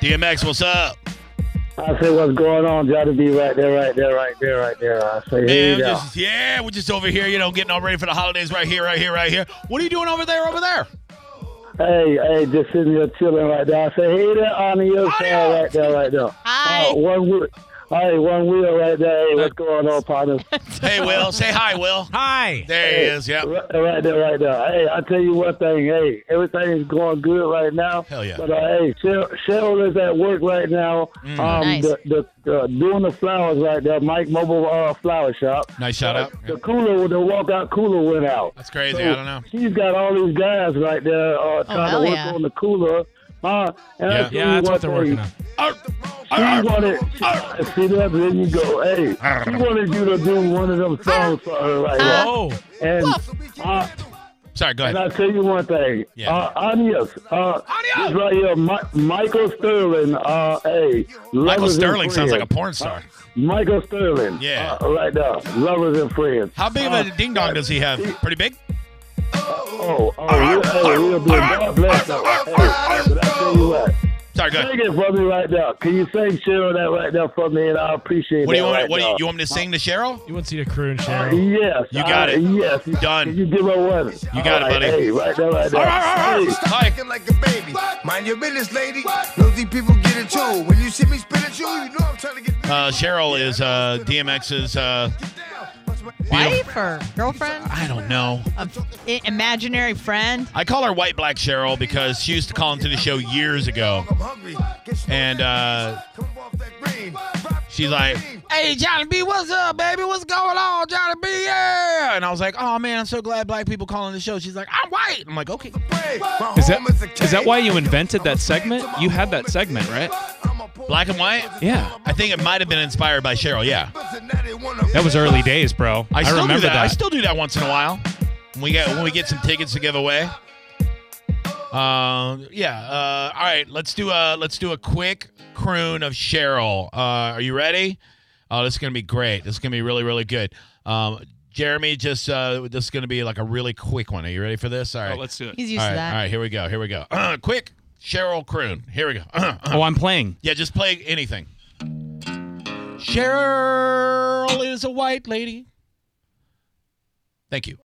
DMX, what's up? I say, what's going on? Got to be right there. I say, hey, Man, we're just over here, getting all ready for the holidays right here. What are you doing over there? Hey, just sitting here chilling right there. I say, hey there, on your side right there. Hi. One wheel right there. Hey, what's going on, partner? Hey, Will. Say hi, Will. Hi. There he is, yeah. Right there. Hey, I tell you one thing. Hey, everything is going good right now. Hell yeah. But, hey, Cheryl is at work right now. Nice. Doing the flowers right there. Mike Mobile Flower Shop. Nice shout out. The walkout cooler went out. That's crazy. So I don't know. She's got all these guys right there trying to work on the cooler. Yeah, that's what they're working on. She wanted, see that, there you go. Hey, she wanted you to do one of them songs for her right now. Oh. And Sorry, go and ahead. I'll tell you one thing. Yeah. Anias. This right here, Michael Sterling. Michael Lovers Sterling and sounds like a Friends. porn star. Michael Sterling. Yeah. Right there. Lovers and Friends. How big of a ding-dong does he have? Pretty big? Real big. God bless her. Hey, but I tell you what. Sorry, go ahead. Sing it for me right now. Can you sing Cheryl that right there for me? And I appreciate What do you want? right What do now. you want me to sing to Cheryl? You want to see the crew and Cheryl? Yes. You got it. Yes. Done. Can you give her one? You got it, buddy. Hey, right there. Hi. Acting like a baby. Mind your business, lady. Nosy people get it too. When you see me spin at you know I'm trying to get. Cheryl is DMX's Wife or girlfriend? I don't know. Imaginary friend? I call her White Black Cheryl because she used to call into the show years ago. And she's like, hey, Johnny B, what's up, baby? What's going on, Johnny B? Yeah. And I was like, oh, man, I'm so glad black people calling the show. She's like, I'm white. I'm like, okay. Is that why you invented that segment? You had that segment, right? Black and white? Yeah. I think it might have been inspired by Cheryl, yeah. That was early days, bro. I still remember do that. I that. still do that once in a while. When we get some tickets to give away. All right, let's do a quick croon of Cheryl. Are you ready? Oh, this is gonna be great. This is gonna be really, really good. Jeremy, this is gonna be like a really quick one. Are you ready for this? All right, Oh, let's do it. He's used to that. All right, here we go. Quick Cheryl croon. Here we go. Oh, I'm playing. Yeah, just play anything. Cheryl is a white lady. Thank you.